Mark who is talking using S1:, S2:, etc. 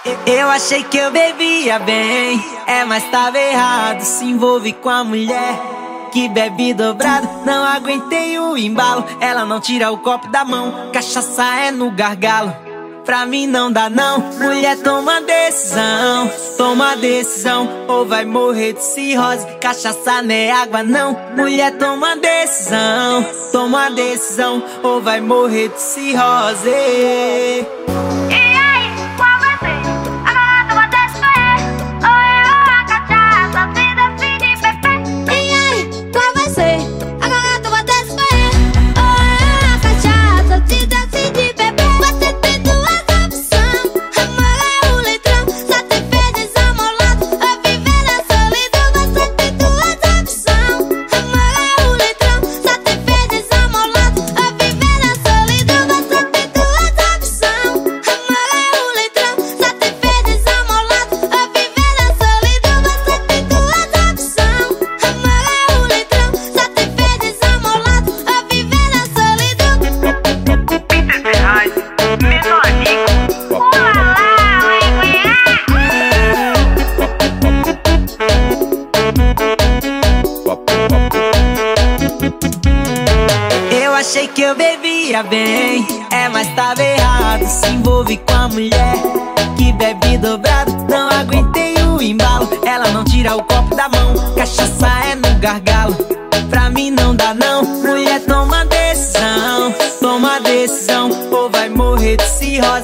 S1: Eu achei que eu bebia bem, mas tava errado. Se envolve com a mulher que bebe dobrado. Não aguentei o embalo, ela não tira o copo da mão. Cachaça é no gargalo, pra mim não dá não. Mulher, toma decisão, ou vai morrer de cirrose. Cachaça não é água não. Mulher, toma decisão, ou vai morrer de cirrose. Eu achei que eu bebia bem, mas tava errado. Se envolve com a mulher que bebe dobrado. Não aguentei o embalo, ela não tira o copo da mão. Cachaça é no gargalo, pra mim não dá não. Mulher, toma decisão, ou vai morrer de cirrose.